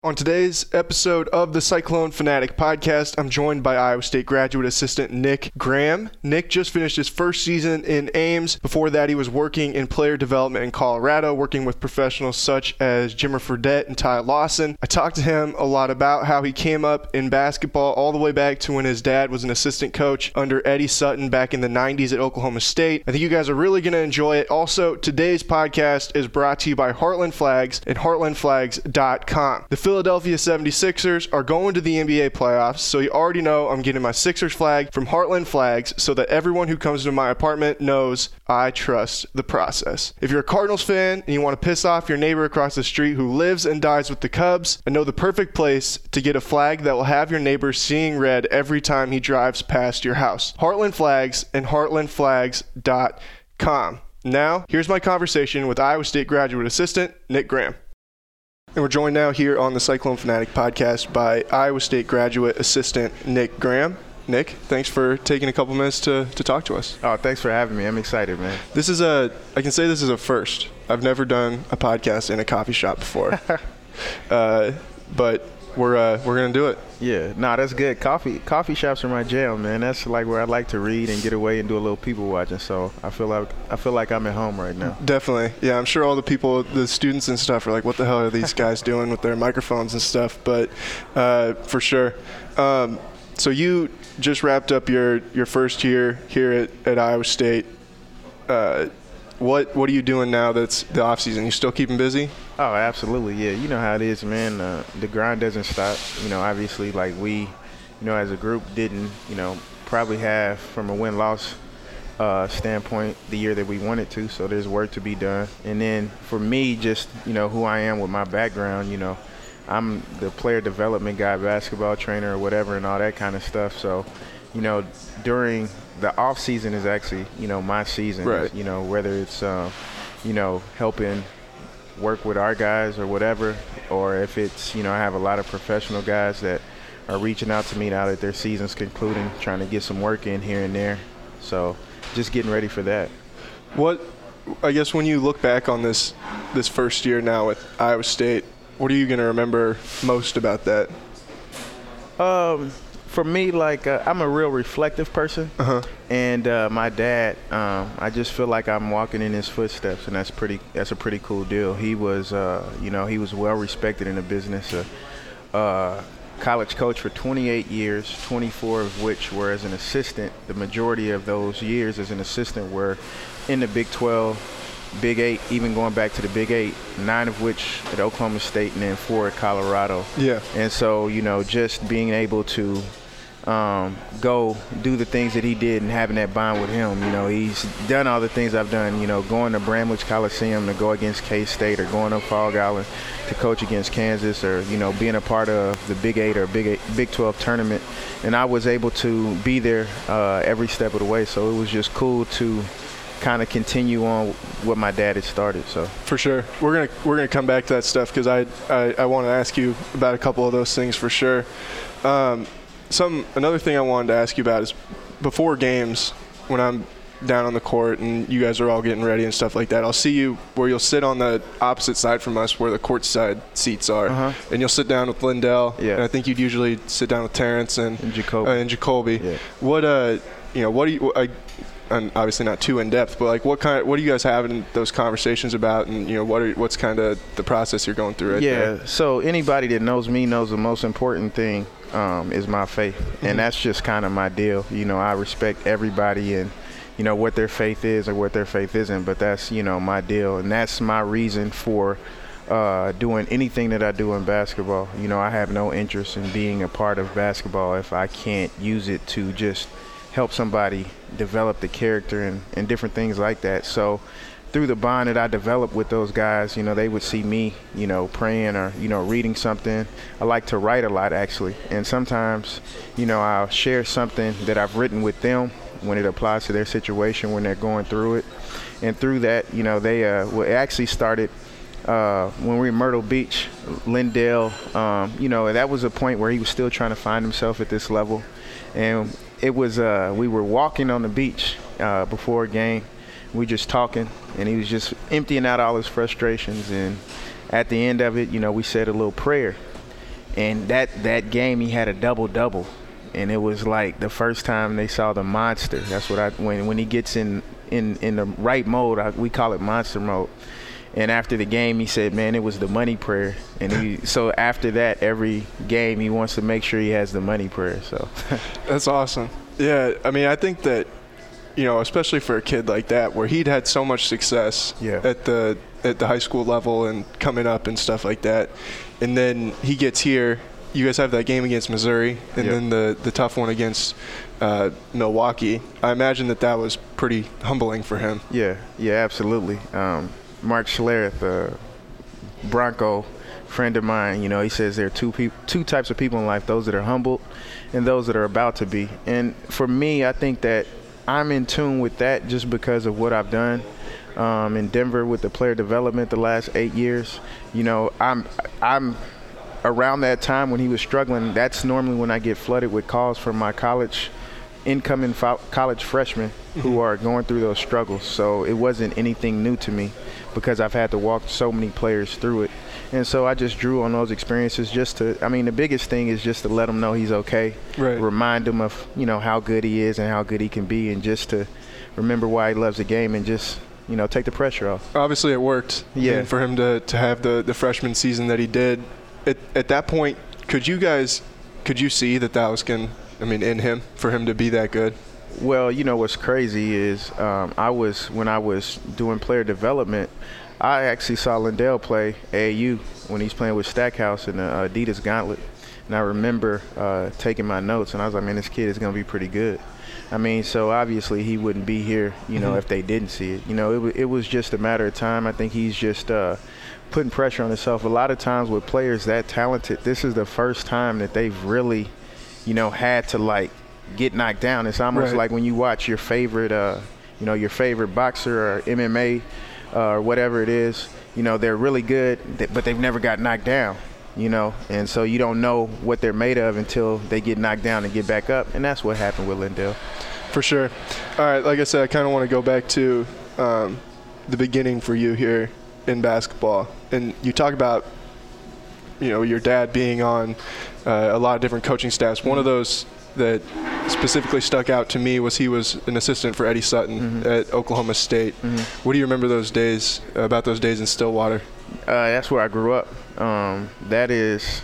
On today's episode of the Cyclone Fanatic podcast, I'm joined by Iowa State graduate assistant Nick Graham. Nick just finished his first season in Ames. Before that, he was working in player development in Colorado, working with professionals such as Jimmer Fredette and Ty Lawson. I talked to him a lot about how he came up in basketball all the way back to when his dad was an assistant coach under Eddie Sutton back in the 90s at Oklahoma State. I think you guys are really going to enjoy it. Also, today's podcast is brought to you by Heartland Flags and heartlandflags.com. The Philadelphia 76ers are going to the NBA playoffs, so you already know I'm getting my Sixers flag from Heartland Flags so that everyone who comes to my apartment knows I trust the process. If you're a Cardinals fan and you want to piss off your neighbor across the street who lives and dies with the Cubs, I know the perfect place to get a flag that will have your neighbor seeing red every time he drives past your house. Heartland Flags and heartlandflags.com. Now, here's my conversation with Iowa State graduate assistant Nick Graham. And we're joined now here on the Cyclone Fanatic podcast by Iowa State graduate assistant Nick Graham. Nick, thanks for taking a couple minutes to talk to us. Oh, thanks for having me. I'm excited, man. I can say this is a first. I've never done a podcast in a coffee shop before. But we're going to do it. Yeah, that's good. Coffee shops are my jam, man. That's like where I like to read and get away and do a little people watching. So I feel like I'm at home right now. Definitely. Yeah, I'm sure all the people, the students and stuff are like, what the hell are these guys doing with their microphones and stuff? But for sure. So you just wrapped up your first year here at Iowa State. What are you doing now that's the off season? You still keeping busy? Oh, absolutely. Yeah. You know how it is, man. The grind doesn't stop. Obviously, like we, as a group didn't, probably have from a win-loss standpoint the year that we wanted to. So there's work to be done. And then for me, just, who I am with my background, I'm the player development guy, basketball trainer or whatever and all that kind of stuff. So, during the off season is actually, my season, right. Whether it's, helping work with our guys or whatever, or if it's, I have a lot of professional guys that are reaching out to me now that their season's concluding, trying to get some work in here and there. So just getting ready for that. I guess when you look back on this first year now with Iowa State, what are you going to remember most about that? For me, I'm a real reflective person, and my dad, I just feel like I'm walking in his footsteps, and that's a pretty cool deal. He was, he was well respected in the business, college coach for 28 years, 24 of which were as an assistant. The majority of those years as an assistant were in the Big 12, Big 8, even going back to the Big 8, 9 of which at Oklahoma State and then 4 at Colorado. Yeah. And so, just being able to go do the things that he did and having that bond with him. He's done all the things I've done, going to Bramlage Coliseum to go against K-State or going to Fog Island to coach against Kansas or, being a part of the Big 8 or Big 12 tournament. And I was able to be there every step of the way. So it was just cool to kind of continue on what my dad had started. So for sure, we're gonna come back to that stuff because I want to ask you about a couple of those things for sure. Another thing I wanted to ask you about is before games, when I'm down on the court and you guys are all getting ready and stuff like that, I'll see you where you'll sit on the opposite side from us where the courtside seats are, and you'll sit down with Lindell. Yeah. And I think you'd usually sit down with Terrence and Jacoby. Yeah. What do you? And obviously not too in depth, but what are you guys having those conversations about, and what's kind of the process you're going through right there? Yeah. So anybody that knows me knows the most important thing is my faith, and that's just kind of my deal. I respect everybody and what their faith is or what their faith isn't, but that's my deal, and that's my reason for doing anything that I do in basketball. I have no interest in being a part of basketball if I can't use it to just help somebody develop the character and different things like that. So through the bond that I developed with those guys, they would see me, praying or, reading something. I like to write a lot, actually. And sometimes, I'll share something that I've written with them when it applies to their situation, when they're going through it. And through that, they actually started when we were in Myrtle Beach, Lindell, that was a point where he was still trying to find himself at this level. And it was we were walking on the beach before a game. We just talking, and he was just emptying out all his frustrations. And at the end of it, we said a little prayer. And that game, he had a double-double. And it was like the first time they saw the monster. That's what when he gets in the right mode, we call it monster mode. And after the game, he said, man, it was the money prayer. And so after that, every game, he wants to make sure he has the money prayer. So that's awesome. Yeah, I mean, I think that, especially for a kid like that, where he'd had so much success at the high school level and coming up and stuff like that, and then he gets here. You guys have that game against Missouri, and then the tough one against Milwaukee. I imagine that was pretty humbling for him. Yeah, absolutely. Mark Schlereth, Bronco friend of mine, he says there are two types of people in life: those that are humbled and those that are about to be. And for me, I think that I'm in tune with that just because of what I've done in Denver with the player development the last 8 years. I'm around that time when he was struggling. That's normally when I get flooded with calls from my incoming college freshmen who are going through those struggles. So it wasn't anything new to me because I've had to walk so many players through it. And so I just drew on those experiences the biggest thing is just to let him know he's okay. Right. Remind him of, how good he is and how good he can be, and just to remember why he loves the game and just, take the pressure off. Obviously it worked. Yeah. And for him to have the freshman season that he did. At that point, could you see that was in him, for him to be that good? Well, what's crazy is when I was doing player development, I actually saw Lindell play AAU when he's playing with Stackhouse in the Adidas Gauntlet. And I remember taking my notes, and I was like, man, this kid is going to be pretty good. So obviously he wouldn't be here, if they didn't see it. It was just a matter of time. I think he's just putting pressure on himself. A lot of times with players that talented, this is the first time that they've really, had to get knocked down. It's almost like when you watch your favorite, your favorite boxer or MMA or whatever it is, they're really good, but they've never got knocked down, and so you don't know what they're made of until they get knocked down and get back up. And that's what happened with Lindell. For sure. All right, like I said, I kind of want to go back to the beginning for you here in basketball. And you talk about, your dad being on a lot of different coaching staffs. One of those that specifically stuck out to me was he was an assistant for Eddie Sutton at Oklahoma State. What do you remember about those days in Stillwater? That's where I grew up. That is,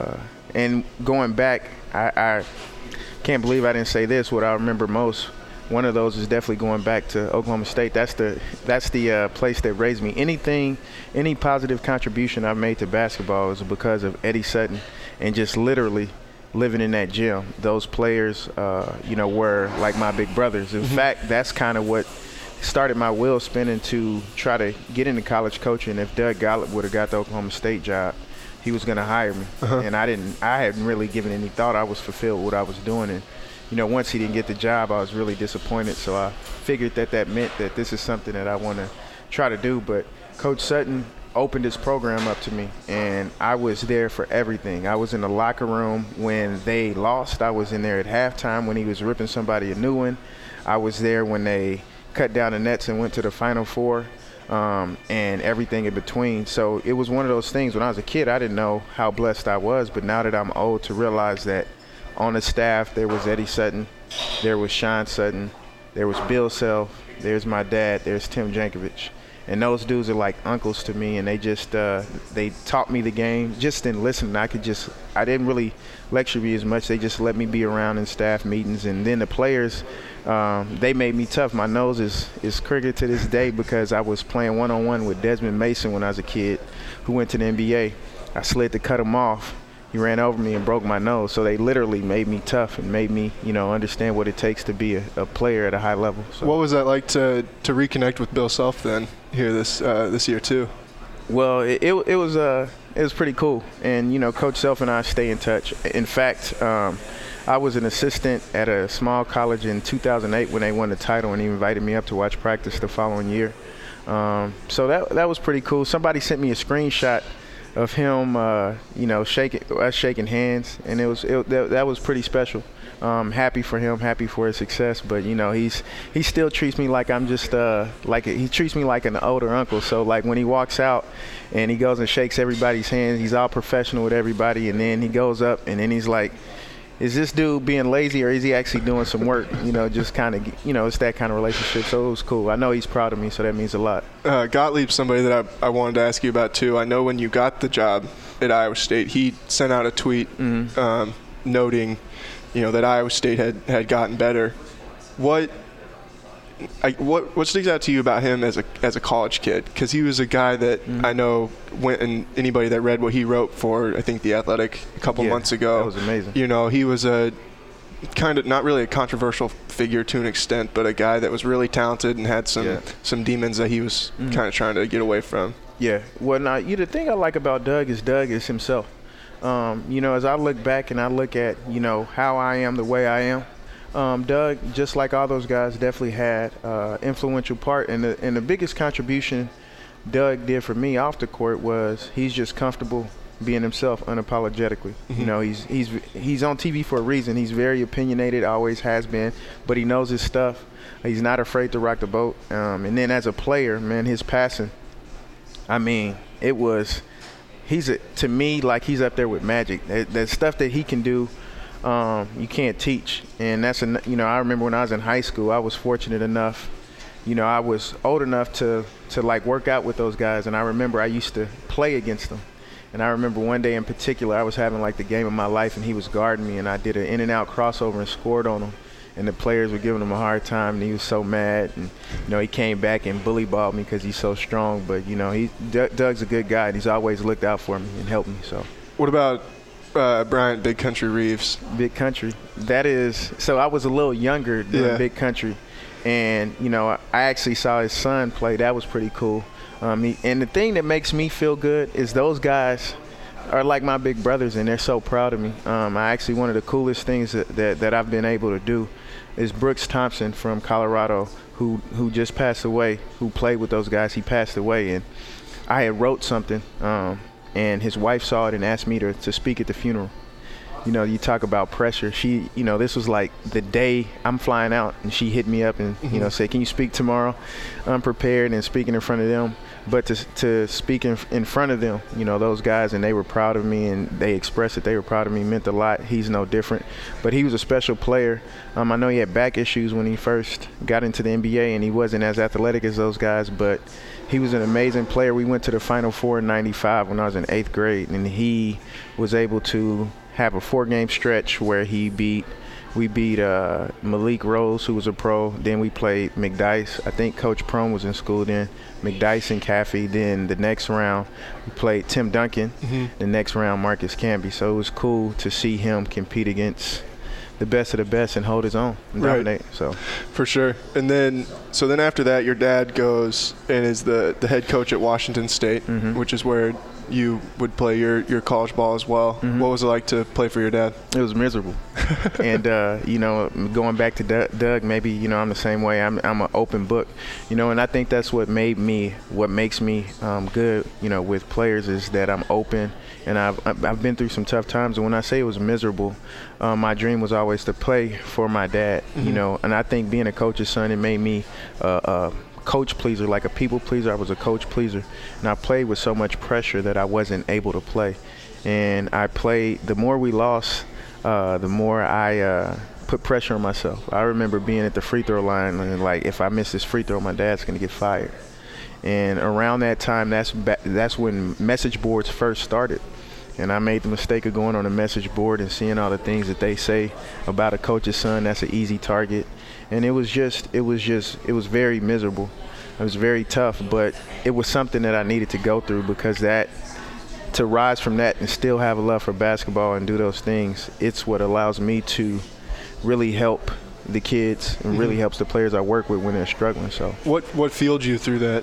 and going back, I can't believe I didn't say this. What I remember most, one of those is definitely going back to Oklahoma State. That's the place that raised me. Any positive contribution I've made to basketball is because of Eddie Sutton, and just literally living in that gym. Those players, were like my big brothers. In fact, that's kind of what started my wheels spinning to try to get into college coaching. If Doug Gottlieb would have got the Oklahoma State job, he was going to hire me. And I hadn't really given any thought. I was fulfilled with what I was doing. And, once he didn't get the job, I was really disappointed. So I figured that meant that this is something that I want to try to do. But Coach Sutton opened his program up to me, and I was there for everything. I was in the locker room when they lost. I was in there at halftime when he was ripping somebody a new one. I was there when they cut down the nets and went to the Final Four, and everything in between. So it was one of those things. When I was a kid, I didn't know how blessed I was, but now that I'm old, to realize that on the staff there was Eddie Sutton, there was Sean Sutton, there was Bill Self, there's my dad, there's Tim Jankovic. And those dudes are like uncles to me, and they just they taught me the game just in listening. I didn't really lecture me as much. They just let me be around in staff meetings. And then the players, they made me tough. My nose is crooked to this day because I was playing one-on-one with Desmond Mason when I was a kid who went to the NBA. I slid to cut him off. He ran over me and broke my nose. So they literally made me tough and made me, understand what it takes to be a player at a high level. So. What was that like to reconnect with Bill Self then here this year too? Well, it was pretty cool. And, Coach Self and I stay in touch. In fact, I was an assistant at a small college in 2008 when they won the title, and he invited me up to watch practice the following year. So that was pretty cool. Somebody sent me a screenshot of him, shaking hands, and that was pretty special. Happy for him, happy for his success, but he still treats me like I'm just he treats me like an older uncle. So like when he walks out and he goes and shakes everybody's hands, he's all professional with everybody, and then he goes up and then he's like, is this dude being lazy or is he actually doing some work? Just kind of, it's that kind of relationship. So it was cool. I know he's proud of me, so that means a lot. Gottlieb's somebody that I wanted to ask you about too. I know when you got the job at Iowa State, he sent out a tweet noting, that Iowa State had gotten better. What sticks out to you about him as a college kid? Because he was a guy that I know went, and anybody that read what he wrote for, I think, The Athletic a couple months ago. That was amazing. He was a kind of not really a controversial figure to an extent, but a guy that was really talented and had some demons that he was kind of trying to get away from. Yeah. Well, now, the thing I like about Doug is himself. As I look back and I look at, how I am the way I am, Doug, just like all those guys, definitely had influential part. And the biggest contribution Doug did for me off the court was he's just comfortable being himself unapologetically. He's on TV for a reason. He's very opinionated, always has been, but he knows his stuff. He's not afraid to rock the boat. And then as a player, man, his passing, to me, like he's up there with Magic. That stuff that he can do, you can't teach. And that's I remember when I was in high school, I was fortunate enough, I was old enough to like work out with those guys, and I remember I used to play against them. And I remember one day in particular, I was having like the game of my life, and he was guarding me, and I did an in and out crossover and scored on him. And the players were giving him a hard time, and he was so mad. And he came back and bully balled me because he's so strong. But Doug's a good guy, and he's always looked out for me and helped me. So, what about Bryant Big Country Reeves? Big Country. So I was a little younger than Big Country, and I actually saw his son play. That was pretty cool. And the thing that makes me feel good is those guys are like my big brothers, and they're so proud of me. One of the coolest things that I've been able to do is Brooks Thompson from Colorado, who just passed away, who played with those guys. He passed away, and I had wrote something, and his wife saw it and asked me to speak at the funeral. You talk about pressure. She, this was like the day I'm flying out, and she hit me up and, said, can you speak tomorrow? I'm prepared and speaking in front of them. But to speak in front of them, those guys, and they were proud of me, and they expressed that they were proud of me, meant a lot. He's no different. But he was a special player. I know he had back issues when he first got into the NBA, and he wasn't as athletic as those guys, but he was an amazing player. We went to the Final Four in '95 when I was in 8th grade, and he was able to have a 4-game stretch where we beat Malik Rose, who was a pro. Then we played McDyess. I think Coach Prone was in school then. McDyess and Caffey. Then the next round, we played Tim Duncan. The next round, Marcus Camby. So it was cool to see him compete against the best of the best and hold his own and dominate. So for sure. And then after that, your dad goes and is the head coach at Washington State, which is where you would play your college ball as well. What was it like to play for your dad? It was miserable. And, going back to Doug, maybe, I'm the same way. I'm an open book, and I think that's what makes me good, with players is that I'm open. And I've been through some tough times. And when I say it was miserable, my dream was always to play for my dad, and I think being a coach's son, it made me coach pleaser, like a people pleaser. I was a coach pleaser, and I played with so much pressure that I wasn't able to play. And I played, the more we lost, the more I put pressure on myself. I remember being at the free throw line and like, if I miss this free throw, my dad's gonna get fired. And around that time, that's when message boards first started. And I made the mistake of going on a message board and seeing all the things that they say about a coach's son. That's an easy target. And it was very miserable. It was very tough, but it was something that I needed to go through, because to rise from that and still have a love for basketball and do those things, it's what allows me to really help the kids and really helps the players I work with when they're struggling. So what fueled you through that?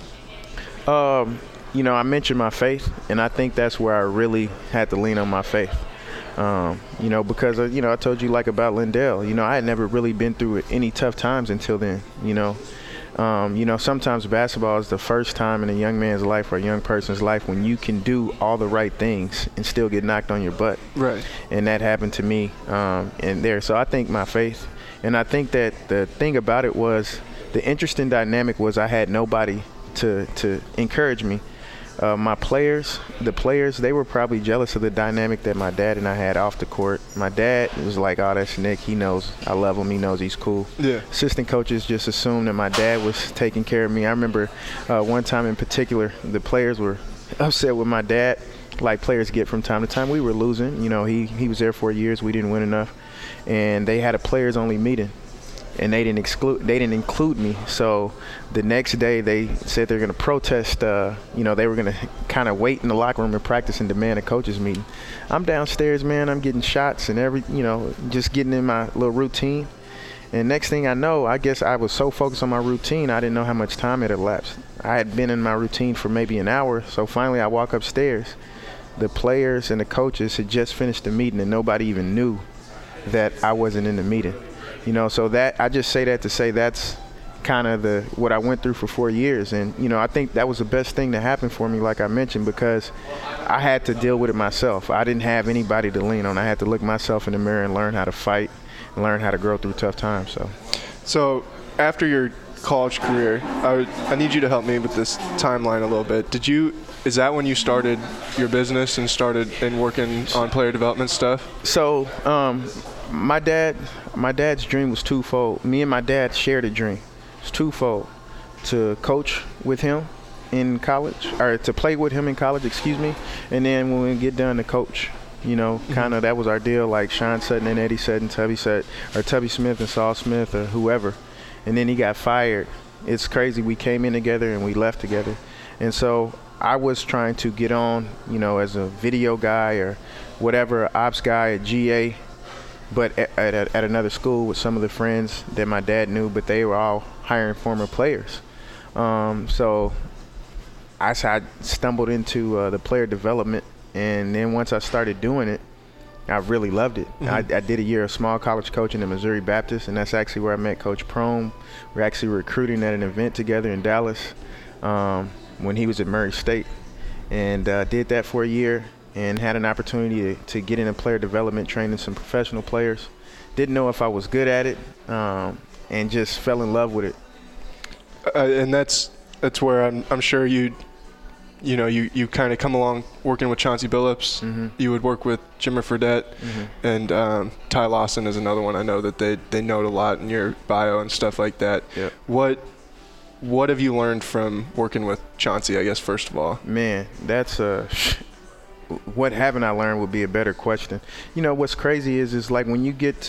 I mentioned my faith, and I think that's where I really had to lean on my faith. Because, I told you like about Lindell, I had never really been through any tough times until then, Sometimes basketball is the first time in a young man's life or a young person's life when you can do all the right things and still get knocked on your butt. Right. And that happened to me in there. So I think my faith, and I think that the thing about it was the interesting dynamic was I had nobody to encourage me. The players, they were probably jealous of the dynamic that my dad and I had off the court. My dad was like, oh, that's Nick. He knows I love him. He knows he's cool. Yeah. Assistant coaches just assumed that my dad was taking care of me. I remember one time in particular, the players were upset with my dad, like players get from time to time. We were losing. He was there for years. We didn't win enough. And they had a players-only meeting. And they didn't include me. So the next day they said they're going to protest. They were going to kind of wait in the locker room and practice and demand a coaches meeting. I'm downstairs, man. I'm getting shots and just getting in my little routine. And next thing I know, I guess I was so focused on my routine, I didn't know how much time had elapsed. I had been in my routine for maybe an hour. So finally I walk upstairs. The players and the coaches had just finished the meeting and nobody even knew that I wasn't in the meeting. So that I just say that to say that's kind of what I went through for 4 years. And, I think that was the best thing that happened for me, like I mentioned, because I had to deal with it myself. I didn't have anybody to lean on. I had to look myself in the mirror and learn how to fight and learn how to grow through tough times. So after your college career, I need you to help me with this timeline a little bit. Is that when you started your business and started working on player development stuff? So, my dad's dream was twofold. Me and my dad shared a dream. It's twofold: to coach with him in college, or to play with him in college, and then when we get done to coach. Kind of that was our deal, like Sean Sutton and Eddie Sutton, Tubby Smith and Saul Smith or whoever. And then he got fired. It's crazy. We came in together and we left together. And so I was trying to get on, as a video guy or whatever, ops guy at GA, but at another school with some of the friends that my dad knew, but they were all hiring former players. So I stumbled into the player development, and then once I started doing it, I really loved it. Mm-hmm. I did a year of small college coaching at Missouri Baptist, and that's actually where I met Coach Prohm. We're actually recruiting at an event together in Dallas when he was at Murray State, and did that for a year. And had an opportunity to get into player development, training some professional players. Didn't know if I was good at it, and just fell in love with it. And that's where I'm sure you kind of come along working with Chauncey Billups. Mm-hmm. You would work with Jimmer Fredette, mm-hmm. and Ty Lawson is another one I know that they note a lot in your bio and stuff like that. Yep. What have you learned from working with Chauncey, I guess, first of all? Man, that's what haven't I learned would be a better question. What's crazy is like when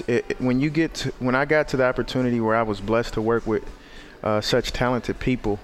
I got to the opportunity where I was blessed to work with such talented people,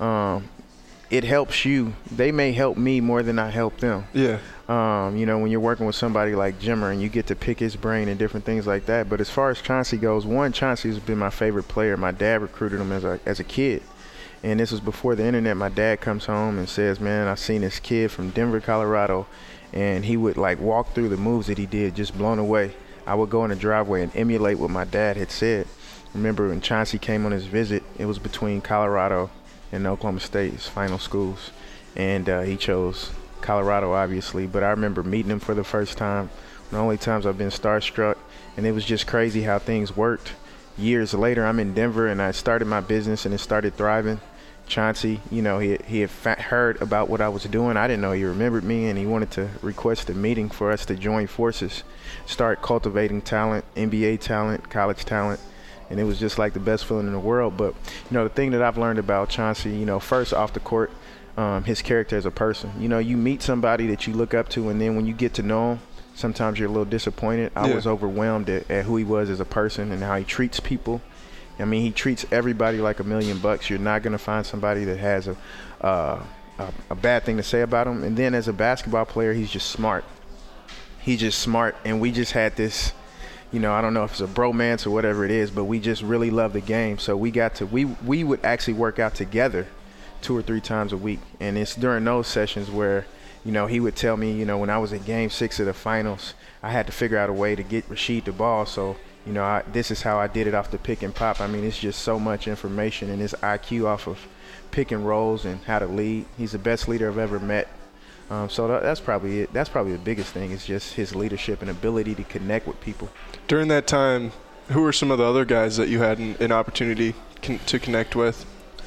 it helps you. They may help me more than I help them. Yeah. When you're working with somebody like Jimmer and you get to pick his brain and different things like that. But as far as Chauncey goes, Chauncey's been my favorite player. My dad recruited him as a kid. And this was before the internet. My dad comes home and says, man, I seen this kid from Denver, Colorado, and he would like walk through the moves that he did, just blown away. I would go in the driveway and emulate what my dad had said. Remember when Chauncey came on his visit, it was between Colorado and Oklahoma State, his final schools. And he chose Colorado, obviously. But I remember meeting him for the first time. The only times I've been starstruck. And it was just crazy how things worked. Years later, I'm in Denver, and I started my business, and it started thriving. Chauncey, he had heard about what I was doing. I didn't know he remembered me, and he wanted to request a meeting for us to join forces, start cultivating talent, NBA talent, college talent, and it was just like the best feeling in the world. But, the thing that I've learned about Chauncey, first off the court, his character as a person. You meet somebody that you look up to, and then when you get to know him, sometimes you're a little disappointed. I was overwhelmed at who he was as a person and how he treats people. I mean, he treats everybody like $1 million. You're not going to find somebody that has a bad thing to say about him. And then as a basketball player, he's just smart. He's just smart. And we just had this, I don't know if it's a bromance or whatever it is, but we just really love the game. So we would actually work out together 2 or 3 times a week. And it's during those sessions where, he would tell me, when I was in Game 6 of the finals, I had to figure out a way to get Rasheed the ball. So You know, this is how I did it off the pick and pop. I mean, it's just so much information and his IQ off of pick and rolls and how to lead. He's the best leader I've ever met. So that's probably it. That's probably the biggest thing is just his leadership and ability to connect with people. During that time, who were some of the other guys that you had an opportunity to connect with?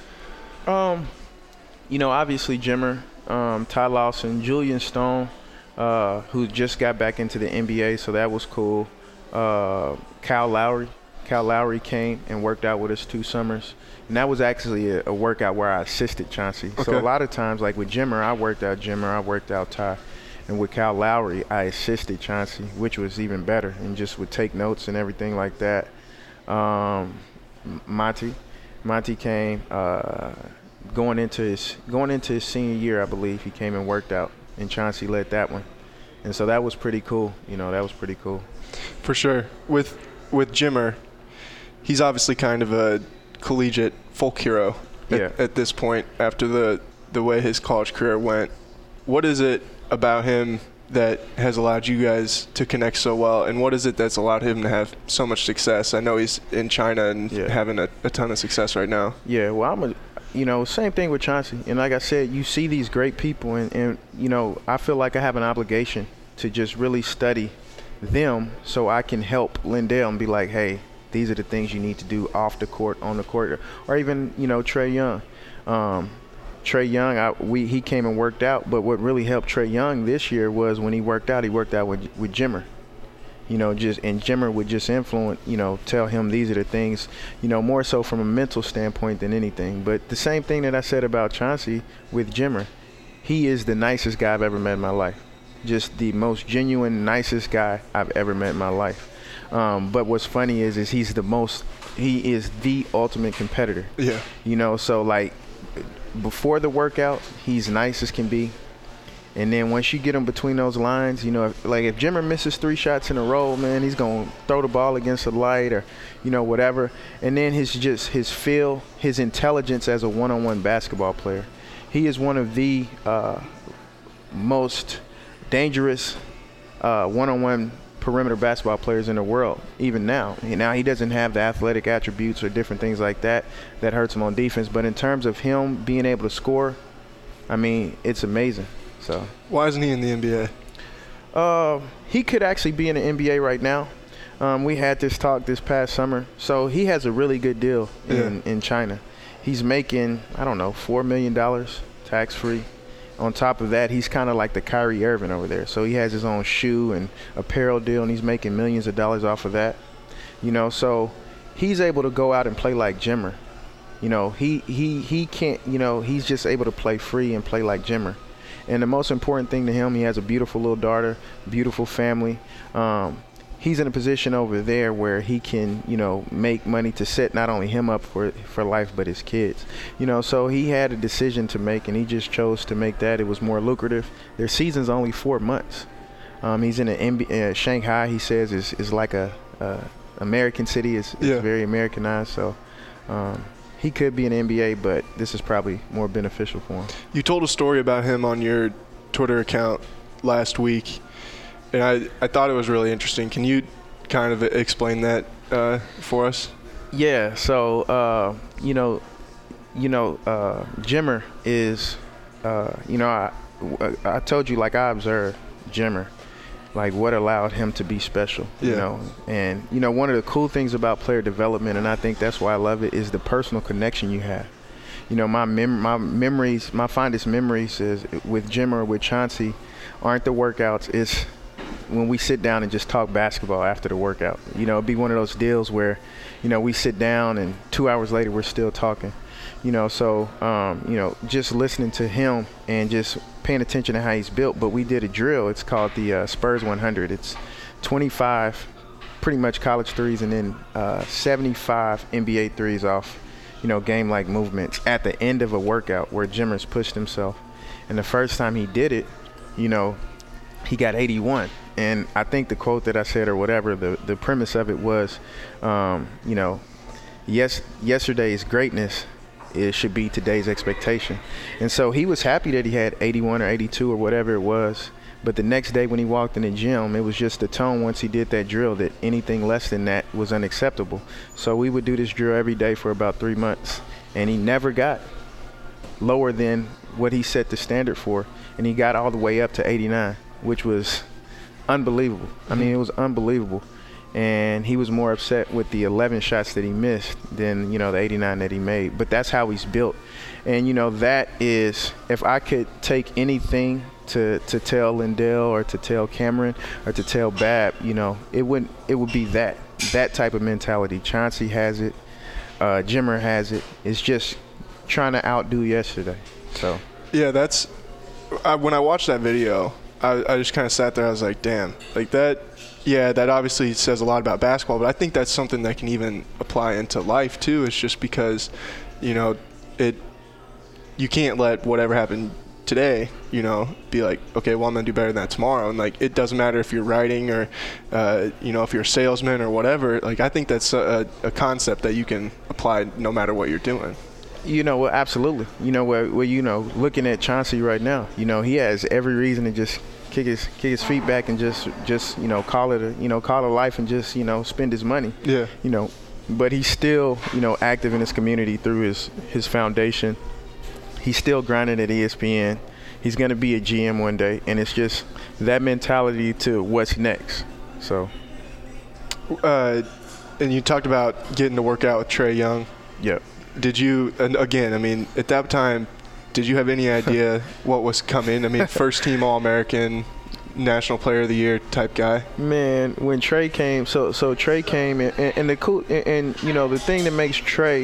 You know, obviously Jimmer, Ty Lawson, Julian Stone, who just got back into the NBA, so that was cool. Kyle Lowry came and worked out with us 2 summers. And that was actually a workout where I assisted Chauncey. Okay. So a lot of times, like with Jimmer, I worked out Ty. And with Kyle Lowry, I assisted Chauncey, which was even better, and just would take notes and everything like that. Monty came going into his senior year, I believe. He came and worked out, and Chauncey led that one. And so that was pretty cool. You know, that was pretty cool. For sure. With Jimmer, he's obviously kind of a collegiate folk hero at this point after the way his college career went. What is it about him that has allowed you guys to connect so well, and what is it that's allowed him to have so much success? I know he's in China and having a ton of success right now. Yeah, well, same thing with Chauncey. And like I said, you see these great people, and you know, I feel like I have an obligation to just really study them so I can help Lindell and be like, hey, these are the things you need to do off the court, on the court, or even, you know, Trae Young. Trae Young, he came and worked out, but what really helped Trae Young this year was when he worked out with Jimmer. You know, and Jimmer would just influence, you know, tell him these are the things, you know, more so from a mental standpoint than anything. But the same thing that I said about Chauncey with Jimmer, he is the nicest guy I've ever met in my life. Just the most genuine, nicest guy I've ever met in my life. But what's funny is he is the ultimate competitor. Yeah. You know, so like before the workout, he's nice as can be. And then once you get him between those lines, you know, if Jimmer misses 3 shots in a row, man, he's going to throw the ball against the light or, you know, whatever. And then his feel, his intelligence as a one-on-one basketball player. He is one of the most dangerous one-on-one perimeter basketball players in the world, even now. Now he doesn't have the athletic attributes or different things like that hurts him on defense. But in terms of him being able to score, I mean, it's amazing. So why isn't he in the NBA? He could actually be in the NBA right now. We had this talk this past summer. So he has a really good deal in China. He's making, I don't know, $4 million tax-free. On top of that, he's kind of like the Kyrie Irving over there. So he has his own shoe and apparel deal, and he's making millions of dollars off of that. You know, so he's able to go out and play like Jimmer. You know, he can't, you know, he's just able to play free and play like Jimmer. And the most important thing to him, he has a beautiful little daughter, beautiful family. He's in a position over there where he can, you know, make money to set not only him up for life, but his kids. You know, so he had a decision to make, and he just chose to make that. It was more lucrative. Their season's only 4 months. He's in Shanghai, he says, is like a American city. It's very Americanized. So he could be in the NBA, but this is probably more beneficial for him. You told a story about him on your Twitter account last week. And I thought it was really interesting. Can you kind of explain that for us? Yeah. So Jimmer is, I told you, like, I observed Jimmer, like what allowed him to be special. You know, and you know, one of the cool things about player development, and I think that's why I love it, is the personal connection you have. You know, my fondest memories is with Jimmer, with Chauncey, aren't the workouts. It's when we sit down and just talk basketball after the workout. You know, it'd be one of those deals where, you know, we sit down and 2 hours later we're still talking. You know, so, you know, just listening to him and just paying attention to how he's built. But we did a drill. It's called the Spurs 100. It's 25 pretty much college threes and then 75 NBA threes off, you know, game-like movements at the end of a workout where Jimmer's pushed himself. And the first time he did it, you know, he got 81. And I think the quote that I said or whatever, the premise of it was, you know, yesterday's greatness should be today's expectation. And so he was happy that he had 81 or 82 or whatever it was. But the next day when he walked in the gym, it was just the tone once he did that drill that anything less than that was unacceptable. So we would do this drill every day for about 3 months, and he never got lower than what he set the standard for, and he got all the way up to 89, which was unbelievable. I mean, it was unbelievable. And he was more upset with the 11 shots that he missed than, the 89 that he made. But that's how he's built. And, that is, if I could take anything to tell Lindell or to tell Cameron or to tell Bab, it would be that type of mentality. Chauncey has it. Jimmer has it. It's just trying to outdo yesterday. So yeah, that's when I watched that video, I just kind of sat there. I was like, damn, like that. Yeah, that obviously says a lot about basketball, but I think that's something that can even apply into life too. It's just because, you can't let whatever happened today, be like, okay, well, I'm going to do better than that tomorrow. And like, it doesn't matter if you're writing or, if you're a salesman or whatever. Like, I think that's a concept that you can apply no matter what you're doing. Well, absolutely. Looking at Chauncey right now, he has every reason to just kick his feet back and just call it a life and just spend his money. Yeah. But he's still active in his community through his foundation. He's still grinding at ESPN. He's going to be a GM one day, and it's just that mentality to what's next. So. And you talked about getting to work out with Trae Young. Yep. Did you? And again, I mean, at that time, did you have any idea what was coming? I mean, first team All-American, National Player of the Year type guy. Man, when Trae came, so Trae came, and the cool, and the thing that makes Trae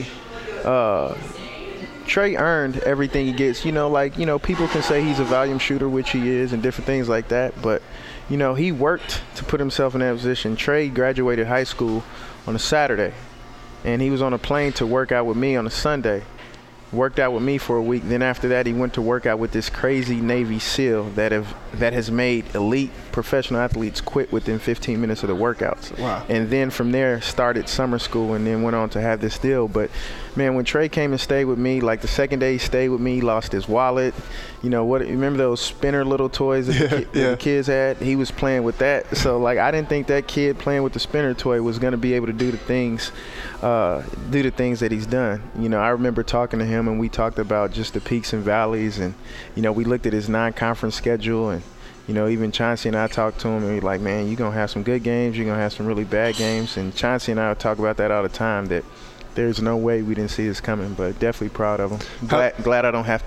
earned everything he gets. People can say he's a volume shooter, which he is, and different things like that. But he worked to put himself in that position. Trae graduated high school on a Saturday, and he was on a plane to work out with me on a Sunday. Worked out with me for a week. Then after that, he went to work out with this crazy Navy SEAL that has made elite professional athletes quit within 15 minutes of the workouts. Wow. And then from there started summer school and then went on to have this deal. But man, when Trae came and stayed with me, like the second day he stayed with me, he lost his wallet. Remember those spinner little toys that the kids had? He was playing with that. So like, I didn't think that kid playing with the spinner toy was going to be able to do the things that he's done. I remember talking to him and we talked about just the peaks and valleys, and we looked at his non-conference schedule, and even Chauncey and I talked to him and we were like, man, you're going to have some good games, you're going to have some really bad games. And Chauncey and I would talk about that all the time, that there's no way we didn't see this coming, but definitely proud of him. Glad I don't have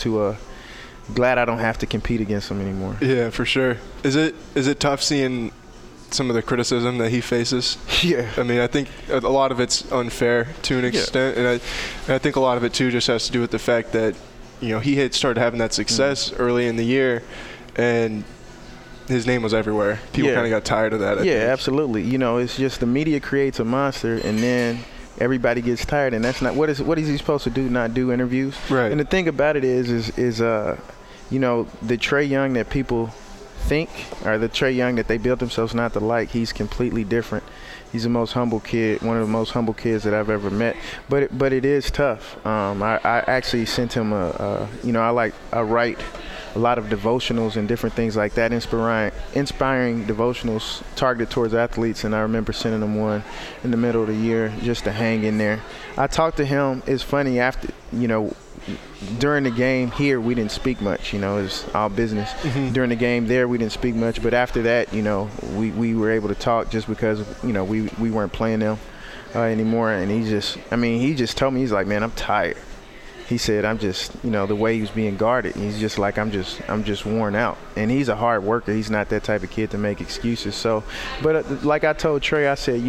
to compete against him anymore. Yeah, for sure. Is it tough seeing some of the criticism that he faces? Yeah. I mean, I think a lot of it's unfair to an extent, and I think a lot of it too just has to do with the fact that he had started having that success early in the year, and his name was everywhere. People kind of got tired of that. I think. Absolutely. It's just the media creates a monster, and then everybody gets tired, and that's not what is he supposed to do? Not do interviews? Right. And the thing about it is the Trae Young that people think, or the Trae Young that they built themselves not to like, he's completely different. He's the most humble kid, one of the most humble kids that I've ever met. But it is tough. I actually sent him I write a lot of devotionals and different things like that, inspiring devotionals targeted towards athletes, and I remember sending him one in the middle of the year just to hang in there. I talked to him. It's funny, after during the game here we didn't speak much. It was all business. Mm-hmm. During the game there we didn't speak much, but after that we were able to talk just because we weren't playing them anymore. And he just told me, he's like, man, I'm tired. He said, I'm just, the way he was being guarded, he's just like, I'm just worn out. And he's a hard worker. He's not that type of kid to make excuses. So, but like I told Trae, I said,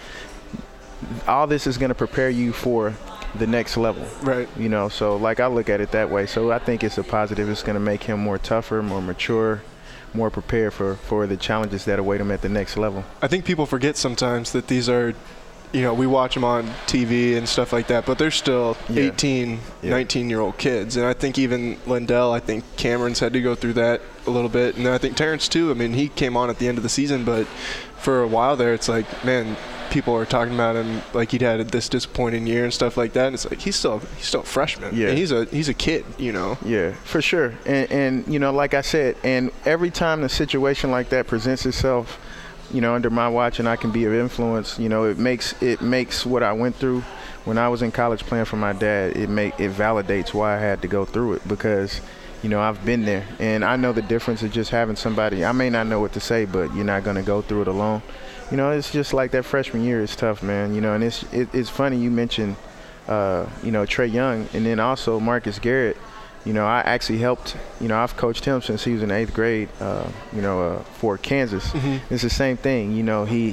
all this is going to prepare you for the next level. Right. So like, I look at it that way. So I think it's a positive. It's going to make him more tougher, more mature, more prepared for the challenges that await him at the next level. I think people forget sometimes that these are, we watch them on TV and stuff like that, but they're still 18, 19-year-old kids. And I think even Lindell, I think Cameron's had to go through that a little bit. And I think Terrence, too. I mean, he came on at the end of the season, but for a while there, it's like, man, people are talking about him like he'd had this disappointing year and stuff like that. And it's like he's still a freshman. Yeah. And he's a kid, you know. Yeah, for sure. And you know, like I said, and every time a situation like that presents itself, you know, under my watch, and I can be of influence, you know, it makes what I went through when I was in college playing for my dad, it validates why I had to go through it, because, you know, I've been there and I know the difference of just having somebody. I may not know what to say, but you're not going to go through it alone. You know, it's just like that freshman year is tough, man. You know, and it's funny you mentioned, you know, Trae Young, and then also Marcus Garrett. You know, I actually helped, you know, I've coached him since he was in 8th grade, you know, for Kansas. Mm-hmm. It's the same thing. You know, he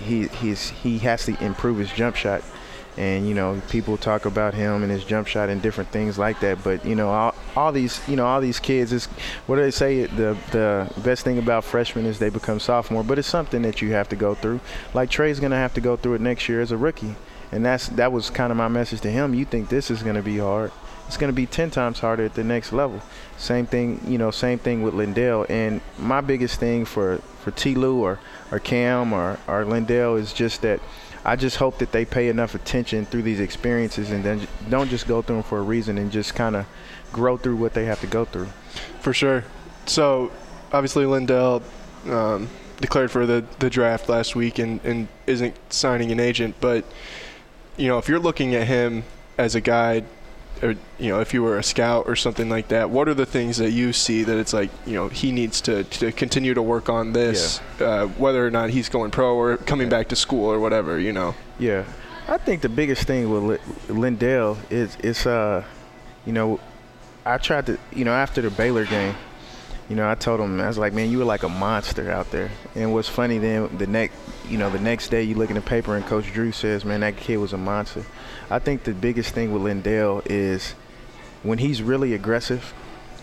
has to improve his jump shot. And, you know, people talk about him and his jump shot and different things like that. But, you know, all these kids, is what do they say? The best thing about freshmen is they become sophomore. But it's something that you have to go through. Like Trae's going to have to go through it next year as a rookie. And that was kind of my message to him. You think this is going to be hard. It's going to be 10 times harder at the next level. Same thing with Lindell. And my biggest thing for T. Lou or Cam or Lindell is just that I just hope that they pay enough attention through these experiences and then don't just go through them for a reason and just kind of grow through what they have to go through. For sure. So, obviously, Lindell declared for the draft last week and isn't signing an agent. But, you know, if you're looking at him as a guy, or, you know, if you were a scout or something like that, what are the things that you see that it's like, you know, he needs to continue to work on this, whether or not he's going pro or coming back to school or whatever, you know? Yeah. I think the biggest thing with Lindell is you know, I tried to, you know, after the Baylor game, you know, I told him, I was like, man, you were like a monster out there. And what's funny then, the next day you look in the paper and Coach Drew says, man, that kid was a monster. I think the biggest thing with Lindell is when he's really aggressive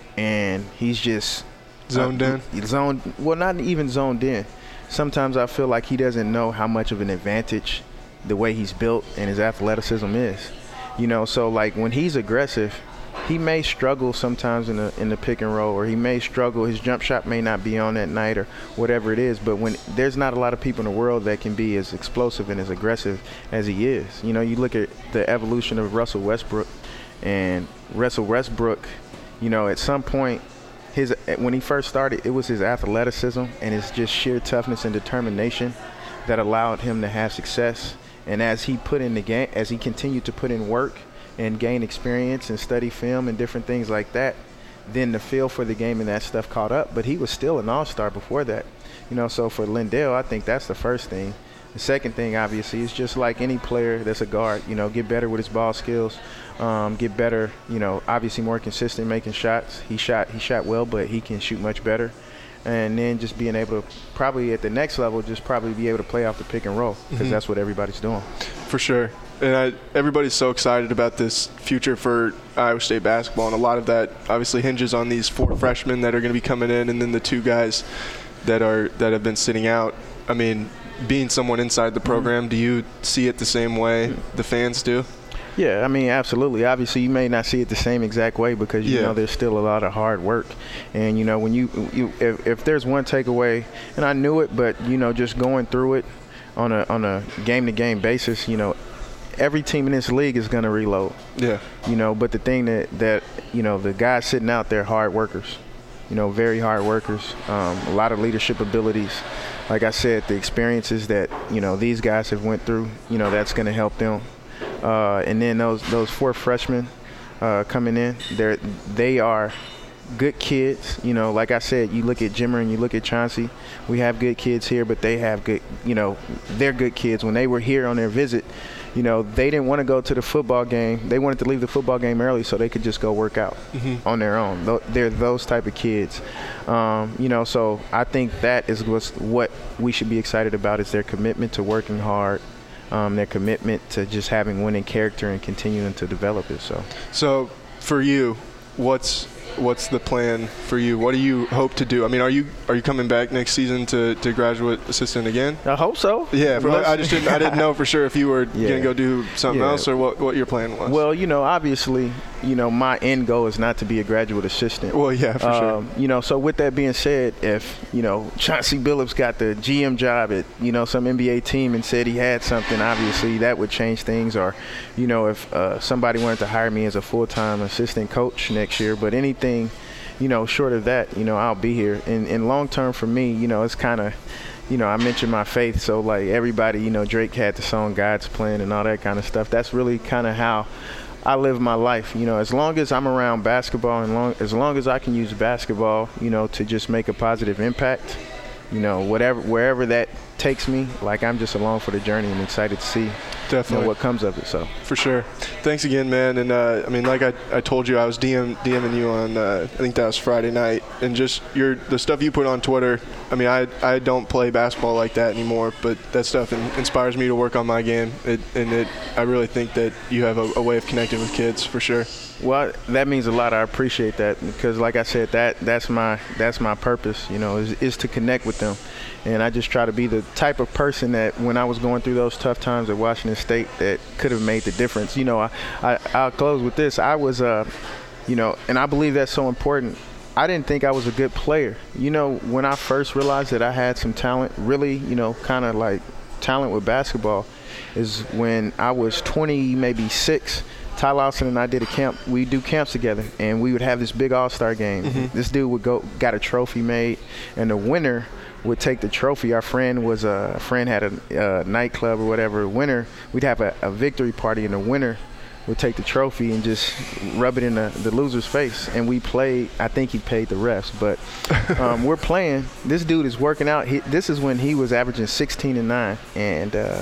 and he's just zoned in. Well, not even zoned in. Sometimes I feel like he doesn't know how much of an advantage the way he's built and his athleticism is. You know, so like when he's aggressive, he may struggle sometimes in the pick and roll, or he may struggle. His jump shot may not be on that night or whatever it is. But when there's not a lot of people in the world that can be as explosive and as aggressive as he is. You know, you look at the evolution of Russell Westbrook, and Russell Westbrook, you know, at some point, when he first started, it was his athleticism and his just sheer toughness and determination that allowed him to have success. And as he continued to put in work and gain experience and study film and different things like that, then the feel for the game and that stuff caught up. But he was still an all-star before that. You know, so for Lindell, I think that's the first thing. The second thing, obviously, is just like any player that's a guard, you know, get better with his ball skills, get better, you know, obviously more consistent making shots. He shot well, but he can shoot much better. And then just being able to probably at the next level, just probably be able to play off the pick and roll, because that's what everybody's doing. For sure. And everybody's so excited about this future for Iowa State basketball, and a lot of that obviously hinges on these 4 freshmen that are going to be coming in, and then the 2 guys that have been sitting out. I mean, being someone inside the program, do you see it the same way the fans do? Yeah, I mean, absolutely. Obviously, you may not see it the same exact way because, you know, there's still a lot of hard work. And, you know, when if there's one takeaway, and I knew it, but, you know, just going through it on a game-to-game basis, you know, every team in this league is going to reload. Yeah. You know, but the thing that you know, the guys sitting out there, hard workers, you know, very hard workers, a lot of leadership abilities. Like I said, the experiences that, you know, these guys have went through, you know, that's going to help them. And then those 4 freshmen coming in, they are good kids. You know, like I said, you look at Jimmer and you look at Chauncey. We have good kids here, but they have good, you know, they're good kids. When they were here on their visit, you know, they didn't want to go to the football game. They wanted to leave the football game early so they could just go work out on their own. They're those type of kids. You know, so I think that is what we should be excited about, is their commitment to working hard, their commitment to just having winning character and continuing to develop it. So for you, what's what's the plan for you? What do you hope to do? I mean, are you coming back next season to graduate assistant again? I hope so. Yeah, I didn't know for sure if you were gonna go do something else or what your plan was. Well, obviously, my end goal is not to be a graduate assistant. Well, yeah, for sure. So with that being said, if Chauncey Billups got the GM job at some NBA team and said he had something, obviously that would change things. Or if somebody wanted to hire me as a full-time assistant coach next year, but anything short of that, I'll be here. And long term for me, it's kind of I mentioned my faith, so like everybody, Drake had the song God's Plan and all that kind of stuff. That's really kind of how I live my life. As long as I'm around basketball and as long as I can use basketball, to just make a positive impact, wherever that takes me, like I'm just along for the journey and excited to see what comes of it. So for sure. Thanks again, man. And like I told you, I was DMing you on I think that was Friday night, and just the stuff you put on Twitter. I mean, I don't play basketball like that anymore, but that stuff inspires me to work on my game. I really think that you have a way of connecting with kids for sure. Well, that means a lot. I appreciate that because, like I said, that's my purpose. Is to connect with them, and I just try to be the type of person that when I was going through those tough times at Washington State, that could have made the difference. I'll close with this. I was, and I believe that's so important. I didn't think I was a good player. When I first realized that I had some talent, really, kind of like talent with basketball, is when I was 20, maybe 6. Ty Lawson and I did a camp. We do camps together, and we would have this big all-star game. Mm-hmm. This dude got a trophy made, and the winner would take the trophy. Our friend had a nightclub or whatever. Winner, we'd have a victory party, and the winner would take the trophy and just rub it in the loser's face. And we played. I think he paid the refs, but we're playing. This dude is working out. This is when he was averaging 16 and 9, and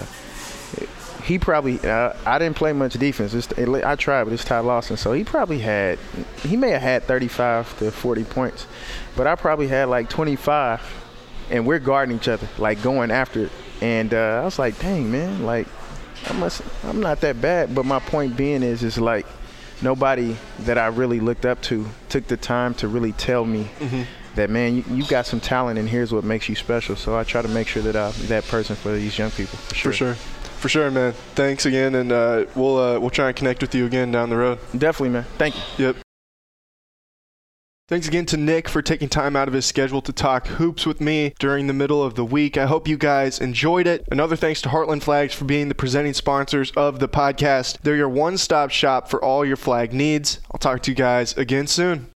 he probably I didn't play much defense. I tried, but it's Ty Lawson, so he may have had 35 to 40 points, but I probably had like 25, and we're guarding each other, like going after it. And I was like, dang, man, like I'm not that bad. But my point being is like nobody that I really looked up to took the time to really tell me that, man, you got some talent, and here's what makes you special. So I try to make sure that I'm that person for these young people. For sure, man. Thanks again, and we'll try and connect with you again down the road. Definitely, man. Thank you. Yep. Thanks again to Nick for taking time out of his schedule to talk hoops with me during the middle of the week. I hope you guys enjoyed it. Another thanks to Heartland Flags for being the presenting sponsors of the podcast. They're your one-stop shop for all your flag needs. I'll talk to you guys again soon.